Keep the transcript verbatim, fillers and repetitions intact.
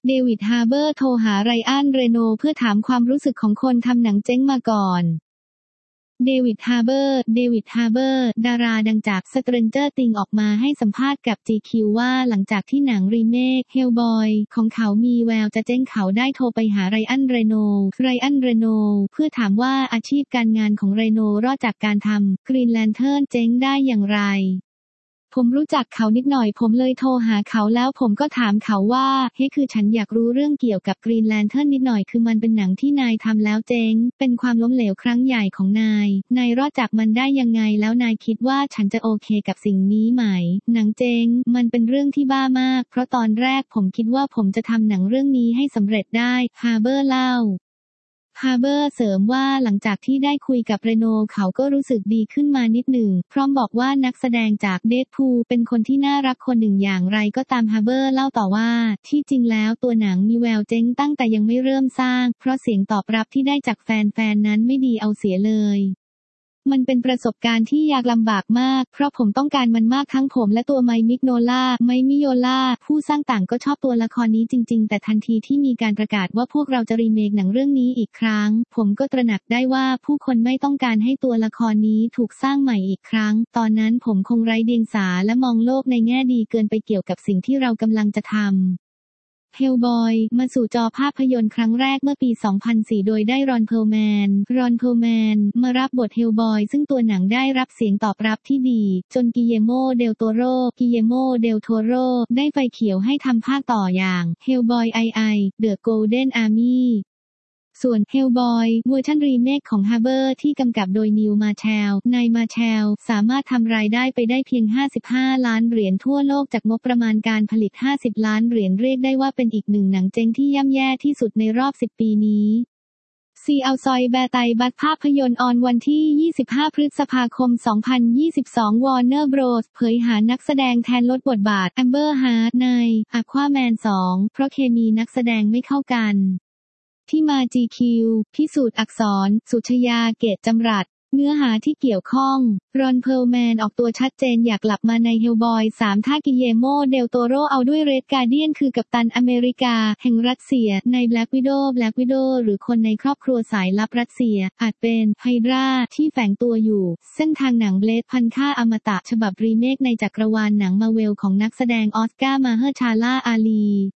เดวิด ฮาร์เบอร์โทรหาไรอัน เรโนเพื่อถามความรู้สึกของคนทำหนังเจ๊งมาก่อนเดวิด ฮาร์เบอร์ เดวิด ฮาร์เบอร์ ดาราดังจาก Stranger Things ออกมาให้สัมภาษณ์กับ จี คิว ว่าหลังจากที่หนังรีเมค Hellboy ของเขามีแววจะเจ๊งเขาได้โทรไปหาไรอัน เรโน ไรอัน เรโน เพื่อถามว่าอาชีพการงานของเรโนรอดจากการทำ Green Lantern เจ๊งได้อย่างไรผมรู้จักเขานิดหน่อยผมเลยโทรหาเขาแล้วผมก็ถามเขาว่าเฮ้คือฉันอยากรู้เรื่องเกี่ยวกับ Green Lantern นิดหน่อยคือมันเป็นหนังที่นายทำแล้วเจ๊งเป็นความล้มเหลวครั้งใหญ่ของนายนายรอดจากมันได้ยังไงแล้วนายคิดว่าฉันจะโอเคกับสิ่งนี้ไหมหนังเจ๊งมันเป็นเรื่องที่บ้ามากเพราะตอนแรกผมคิดว่าผมจะทำหนังเรื่องนี้ให้สำเร็จได้ฮาร์เบอร์เล่าฮาร์เบอร์เสริมว่าหลังจากที่ได้คุยกับเรโนเขาก็รู้สึกดีขึ้นมานิดหนึ่งพร้อมบอกว่านักแสดงจากเดดพูลเป็นคนที่น่ารักคนหนึ่งอย่างไรก็ตามฮาร์เบอร์เล่าต่อว่าที่จริงแล้วตัวหนังมีแววเจ๊งตั้งแต่ยังไม่เริ่มสร้างเพราะเสียงตอบรับที่ได้จากแฟนๆนั้นไม่ดีเอาเสียเลยมันเป็นประสบการณ์ที่ยากลำบากมากเพราะผมต้องการมันมากทั้งผมและตัวไมค์มิกโนล่าไมค์มิโยล่าผู้สร้างต่างก็ชอบตัวละครนี้จริงๆแต่ทันทีที่มีการประกาศว่าพวกเราจะรีเมคหนังเรื่องนี้อีกครั้งผมก็ตระหนักได้ว่าผู้คนไม่ต้องการให้ตัวละครนี้ถูกสร้างใหม่อีกครั้งตอนนั้นผมคงไร้เดียงสาและมองโลกในแง่ดีเกินไปเกี่ยวกับสิ่งที่เรากำลังจะทำHellboy มาสู่จอภาพยนตร์ครั้งแรกเมื่อปี สองพันสี่ โดยได้รอน เพร์ลแมน รอน เพร์ลแมน มารับบท Hellboy ซึ่งตัวหนังได้รับเสียงตอบรับที่ดีจนกิเยโม เดลโตโร กิเยโม เดลโทโร ได้ไฟเขียวให้ทำภาคต่ออย่าง Hellboy ไอ ไอ The Golden Armyส่วน Hellboy เวอร์ชันรีเมคของฮาร์เบอร์ที่กำกับโดยนิว มาแชลนายมาแชลสามารถทำรายได้ไปได้เพียงห้าสิบห้าล้านเหรียญทั่วโลกจากงบประมาณการผลิตห้าสิบล้านเหรียญเรียกได้ว่าเป็นอีกหนึ่งหนังเจ๊งที่ย่ำแย่ที่สุดในรอบสิบปีนี้ซีเอาซอยแบร์ไตบัตภาพยนตร์ออนวันที่ยี่สิบห้าพฤษภาคมสองพันยี่สิบสองวอร์เนอร์บรอสเผยหานักแสดงแทนลดบทบาทแอมเบอร์ฮาร์ดในอะควาแมนสองเพราะเคมีนักแสดงไม่เข้ากันที่มา จี คิว พิสูจน์อักษรสุชยาเกตจำรัดเนื้อหาที่เกี่ยวข้องรอน เพร์ลแมนออกตัวชัดเจนอยากกลับมาใน Hellboy สามถ้ากิเยโม เดลโตโรเอาด้วยเรดการ์เดียนคือกัปตันอเมริกาแห่งรัสเซียใน Black Widow Black Widow หรือคนในครอบครัวสายลับรัสเซียอาจเป็นไฮดราที่แฝงตัวอยู่เส้นทางหนังเบลดพันค่าอมตะฉบับรีเมคในจักรวาลหนังมาเวลของนักแสดงออสการ์มาเฮอร์ชาลาอาลี